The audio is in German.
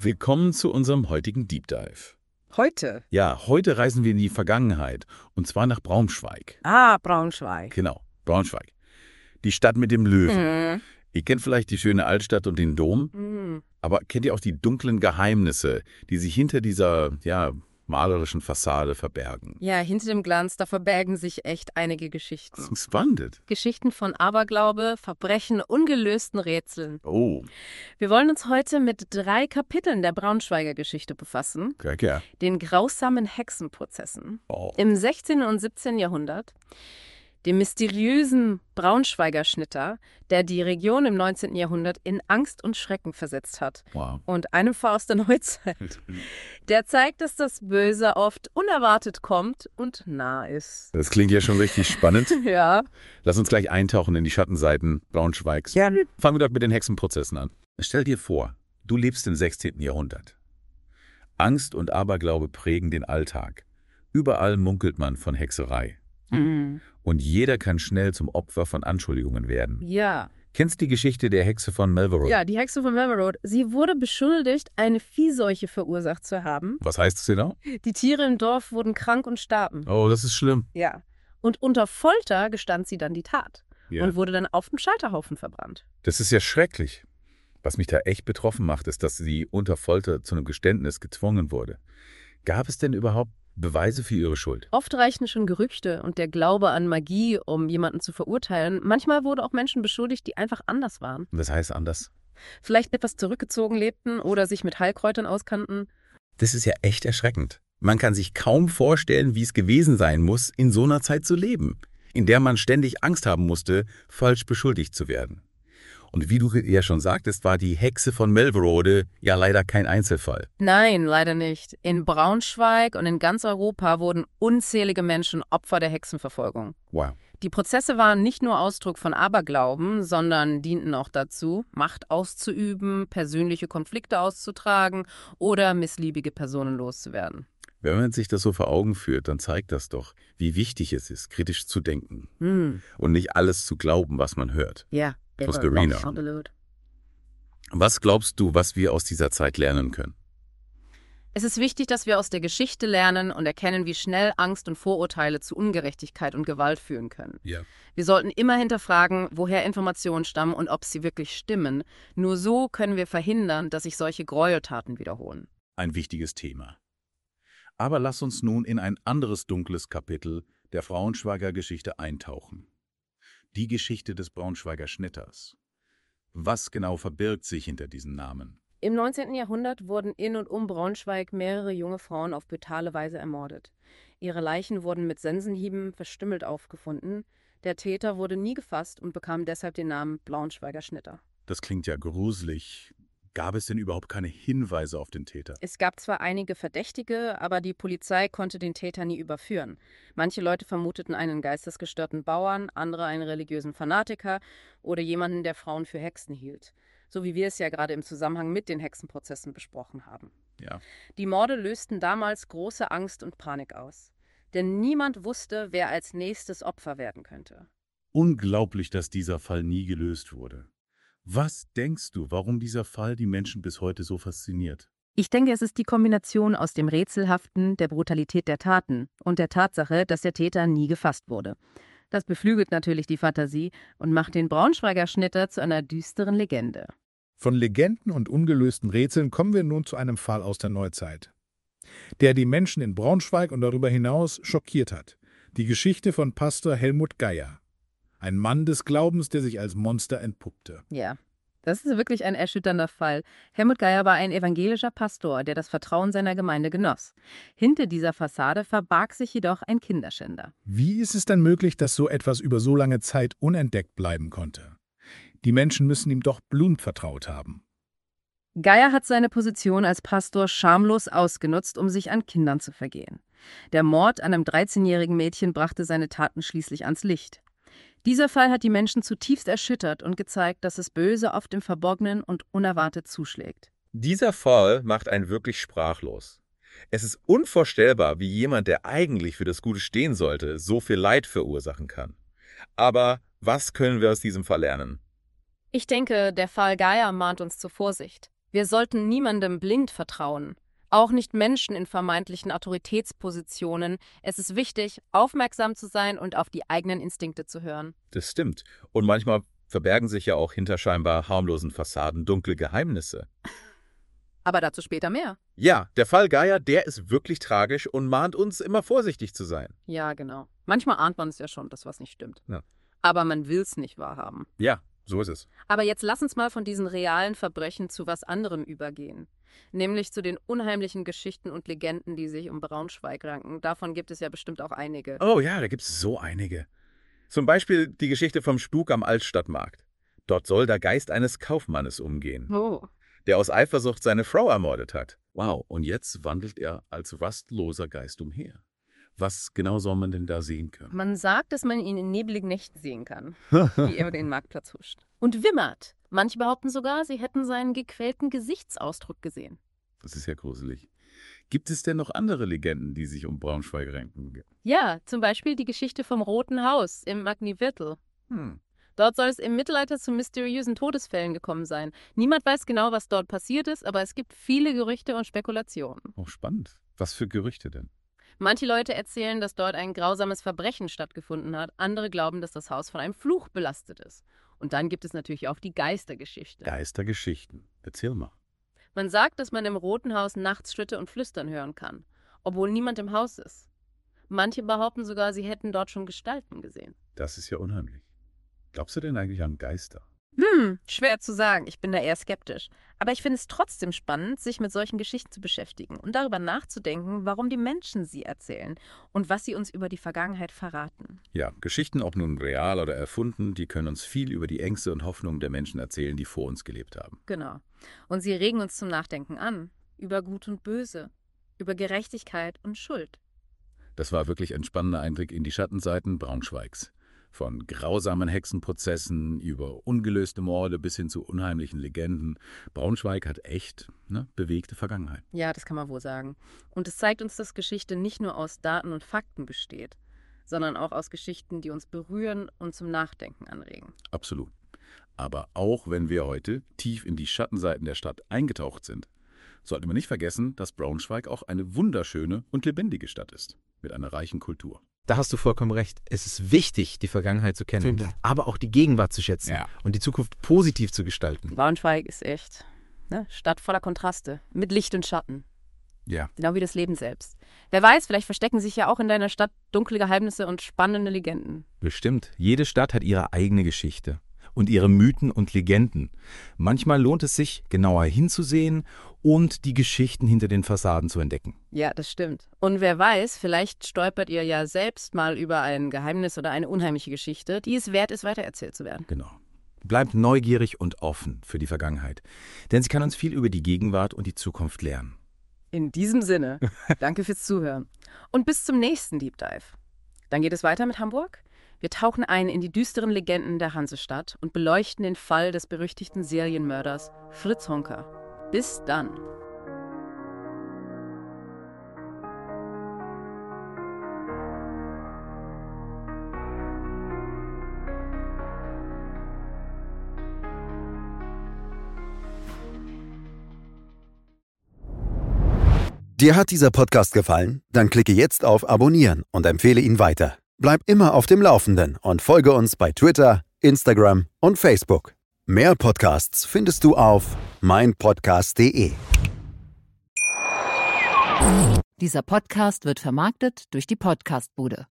Willkommen zu unserem heutigen Deep Dive. Heute? Ja, heute reisen wir in die Vergangenheit und zwar nach Braunschweig. Ah, Braunschweig. Genau, Braunschweig. Die Stadt mit dem Löwen. Mhm. Ihr kennt vielleicht die schöne Altstadt und den Dom, aber kennt ihr auch die dunklen Geheimnisse, die sich hinter dieser, malerischen Fassade verbergen? Ja, hinter dem Glanz, da verbergen sich echt einige Geschichten. Spannend. Geschichten von Aberglaube, Verbrechen, ungelösten Rätseln. Oh, Wir wollen uns heute mit 3 Kapiteln der Braunschweiger Geschichte befassen. okay. Den grausamen Hexenprozessen Oh. im 16. und 17. Jahrhundert, dem mysteriösen Braunschweiger Schnitter, der die Region im 19. Jahrhundert in Angst und Schrecken versetzt hat. Wow. Und einem Fall aus der Neuzeit, der zeigt, dass das Böse oft unerwartet kommt und nah ist. Das klingt ja schon richtig spannend. Ja. Lass uns gleich eintauchen in die Schattenseiten Braunschweigs. Ja. Fangen wir doch mit den Hexenprozessen an. Stell dir vor, du lebst im 16. Jahrhundert. Angst und Aberglaube prägen den Alltag. Überall munkelt man von Hexerei. Und jeder kann schnell zum Opfer von Anschuldigungen werden. Ja. Kennst du die Geschichte der Hexe von Melverode? Ja, die Hexe von Melverode. Sie wurde beschuldigt, eine Viehseuche verursacht zu haben. Was heißt das genau? Die Tiere im Dorf wurden krank und starben. Oh, das ist schlimm. Ja. Und unter Folter gestand sie dann die Tat Ja. und wurde dann auf den Scheiterhaufen verbrannt. Das ist ja schrecklich. Was mich da echt betroffen macht, ist, dass sie unter Folter zu einem Geständnis gezwungen wurde. Gab es denn überhaupt Beweise für ihre Schuld? Oft reichten schon Gerüchte und der Glaube an Magie, um jemanden zu verurteilen. Manchmal wurden auch Menschen beschuldigt, die einfach anders waren. Was heißt anders? Vielleicht etwas zurückgezogen lebten oder sich mit Heilkräutern auskannten. Das ist ja echt erschreckend. Man kann sich kaum vorstellen, wie es gewesen sein muss, in so einer Zeit zu leben, in der man ständig Angst haben musste, falsch beschuldigt zu werden. Und wie du ja schon sagtest, war die Hexe von Melverode ja leider kein Einzelfall. Nein, leider nicht. In Braunschweig und in ganz Europa wurden unzählige Menschen Opfer der Hexenverfolgung. Wow. Die Prozesse waren nicht nur Ausdruck von Aberglauben, sondern dienten auch dazu, Macht auszuüben, persönliche Konflikte auszutragen oder missliebige Personen loszuwerden. Wenn man sich das so vor Augen führt, dann zeigt das doch, wie wichtig es ist, kritisch zu denken und nicht alles zu glauben, was man hört. Ja, Prosperino. absolut. Was glaubst du, was wir aus dieser Zeit lernen können? Es ist wichtig, dass wir aus der Geschichte lernen und erkennen, wie schnell Angst und Vorurteile zu Ungerechtigkeit und Gewalt führen können. Ja. Wir sollten immer hinterfragen, woher Informationen stammen und ob sie wirklich stimmen. Nur so können wir verhindern, dass sich solche Gräueltaten wiederholen. Ein wichtiges Thema. Aber lass uns nun in ein anderes dunkles Kapitel der Braunschweiger Geschichte eintauchen. Die Geschichte des Braunschweiger Schnitters. Was genau verbirgt sich hinter diesem Namen? Im 19. Jahrhundert wurden in und um Braunschweig mehrere junge Frauen auf brutale Weise ermordet. Ihre Leichen wurden mit Sensenhieben verstümmelt aufgefunden. Der Täter wurde nie gefasst und bekam deshalb den Namen Braunschweiger Schnitter. Das klingt ja gruselig. Gab es denn überhaupt keine Hinweise auf den Täter? Es gab zwar einige Verdächtige, aber die Polizei konnte den Täter nie überführen. Manche Leute vermuteten einen geistesgestörten Bauern, andere einen religiösen Fanatiker oder jemanden, der Frauen für Hexen hielt. So wie wir es ja gerade im Zusammenhang mit den Hexenprozessen besprochen haben. Ja. Die Morde lösten damals große Angst und Panik aus. Denn niemand wusste, wer als nächstes Opfer werden könnte. Unglaublich, dass dieser Fall nie gelöst wurde. Was denkst du, warum dieser Fall die Menschen bis heute so fasziniert? Ich denke, es ist die Kombination aus dem Rätselhaften, der Brutalität der Taten und der Tatsache, dass der Täter nie gefasst wurde. Das beflügelt natürlich die Fantasie und macht den Braunschweiger Schnitter zu einer düsteren Legende. Von Legenden und ungelösten Rätseln kommen wir nun zu einem Fall aus der Neuzeit, der die Menschen in Braunschweig und darüber hinaus schockiert hat. Die Geschichte von Pastor Helmut Geier. Ein Mann des Glaubens, der sich als Monster entpuppte. Ja, das ist wirklich ein erschütternder Fall. Helmut Geier war ein evangelischer Pastor, der das Vertrauen seiner Gemeinde genoss. Hinter dieser Fassade verbarg sich jedoch ein Kinderschänder. Wie ist es denn möglich, dass so etwas über so lange Zeit unentdeckt bleiben konnte? Die Menschen müssen ihm doch blind vertraut haben. Geier hat seine Position als Pastor schamlos ausgenutzt, um sich an Kindern zu vergehen. Der Mord an einem 13-jährigen Mädchen brachte seine Taten schließlich ans Licht. Dieser Fall hat die Menschen zutiefst erschüttert und gezeigt, dass das Böse oft im Verborgenen und unerwartet zuschlägt. Dieser Fall macht einen wirklich sprachlos. Es ist unvorstellbar, wie jemand, der eigentlich für das Gute stehen sollte, so viel Leid verursachen kann. Aber was können wir aus diesem Fall lernen? Ich denke, der Fall Geier mahnt uns zur Vorsicht. Wir sollten niemandem blind vertrauen. Auch nicht Menschen in vermeintlichen Autoritätspositionen. Es ist wichtig, aufmerksam zu sein und auf die eigenen Instinkte zu hören. Das stimmt. Und manchmal verbergen sich ja auch hinter scheinbar harmlosen Fassaden dunkle Geheimnisse. Aber dazu später mehr. Ja, der Fall Gaia, der ist wirklich tragisch und mahnt uns, immer vorsichtig zu sein. Ja, genau. Manchmal ahnt man es ja schon, dass was nicht stimmt. Ja. Aber man will es nicht wahrhaben. Ja, so ist es. Aber jetzt lass uns mal von diesen realen Verbrechen zu was anderem übergehen. Nämlich zu den unheimlichen Geschichten und Legenden, die sich um Braunschweig ranken. Davon gibt es ja bestimmt auch einige. Oh ja, da gibt es so einige. Zum Beispiel die Geschichte vom Spuk am Altstadtmarkt. Dort soll der Geist eines Kaufmannes umgehen, Oh. der aus Eifersucht seine Frau ermordet hat. Wow, und jetzt wandelt er als rastloser Geist umher. Was genau soll man denn da sehen können? Man sagt, dass man ihn in nebligen Nächten sehen kann, wie er über den Marktplatz huscht. Und wimmert. Manche behaupten sogar, sie hätten seinen gequälten Gesichtsausdruck gesehen. Das ist ja gruselig. Gibt es denn noch andere Legenden, die sich um Braunschweig ranken? Ja, zum Beispiel die Geschichte vom Roten Haus im Magniviertel. Dort soll es im Mittelalter zu mysteriösen Todesfällen gekommen sein. Niemand weiß genau, was dort passiert ist, aber es gibt viele Gerüchte und Spekulationen. Oh, spannend. Was für Gerüchte denn? Manche Leute erzählen, dass dort ein grausames Verbrechen stattgefunden hat. Andere glauben, dass das Haus von einem Fluch belastet ist. Und dann gibt es natürlich auch die Geistergeschichte. Geistergeschichten. Erzähl mal. Man sagt, dass man im Roten Haus nachts Schritte und Flüstern hören kann, obwohl niemand im Haus ist. Manche behaupten sogar, sie hätten dort schon Gestalten gesehen. Das ist ja unheimlich. Glaubst du denn eigentlich an Geister? Schwer zu sagen. Ich bin da eher skeptisch. Aber ich finde es trotzdem spannend, sich mit solchen Geschichten zu beschäftigen und darüber nachzudenken, warum die Menschen sie erzählen und was sie uns über die Vergangenheit verraten. Ja, Geschichten, ob nun real oder erfunden, die können uns viel über die Ängste und Hoffnungen der Menschen erzählen, die vor uns gelebt haben. Genau. Und sie regen uns zum Nachdenken an. Über Gut und Böse. Über Gerechtigkeit und Schuld. Das war wirklich ein spannender Einblick in die Schattenseiten Braunschweigs. Von grausamen Hexenprozessen über ungelöste Morde bis hin zu unheimlichen Legenden. Braunschweig hat echt bewegte Vergangenheit. Ja, das kann man wohl sagen. Und es zeigt uns, dass Geschichte nicht nur aus Daten und Fakten besteht, sondern auch aus Geschichten, die uns berühren und zum Nachdenken anregen. Absolut. Aber auch wenn wir heute tief in die Schattenseiten der Stadt eingetaucht sind, sollten wir nicht vergessen, dass Braunschweig auch eine wunderschöne und lebendige Stadt ist, mit einer reichen Kultur. Da hast du vollkommen recht. Es ist wichtig, die Vergangenheit zu kennen, aber auch die Gegenwart zu schätzen und die Zukunft positiv zu gestalten. Braunschweig ist echt, Stadt voller Kontraste, mit Licht und Schatten. Ja. Genau wie das Leben selbst. Wer weiß, vielleicht verstecken sich ja auch in deiner Stadt dunkle Geheimnisse und spannende Legenden. Bestimmt. Jede Stadt hat ihre eigene Geschichte und ihre Mythen und Legenden. Manchmal lohnt es sich, genauer hinzusehen und die Geschichten hinter den Fassaden zu entdecken. Ja, das stimmt. Und wer weiß, vielleicht stolpert ihr ja selbst mal über ein Geheimnis oder eine unheimliche Geschichte, die es wert ist, weitererzählt zu werden. Genau. Bleibt neugierig und offen für die Vergangenheit, denn sie kann uns viel über die Gegenwart und die Zukunft lernen. In diesem Sinne, danke fürs Zuhören. Und bis zum nächsten Deep Dive. Dann geht es weiter mit Hamburg. Wir tauchen ein in die düsteren Legenden der Hansestadt und beleuchten den Fall des berüchtigten Serienmörders Fritz Honka. Bis dann. Dir hat dieser Podcast gefallen? Dann klicke jetzt auf Abonnieren und empfehle ihn weiter. Bleib immer auf dem Laufenden und folge uns bei Twitter, Instagram und Facebook. Mehr Podcasts findest du auf meinpodcast.de. Dieser Podcast wird vermarktet durch die Podcast-Bude.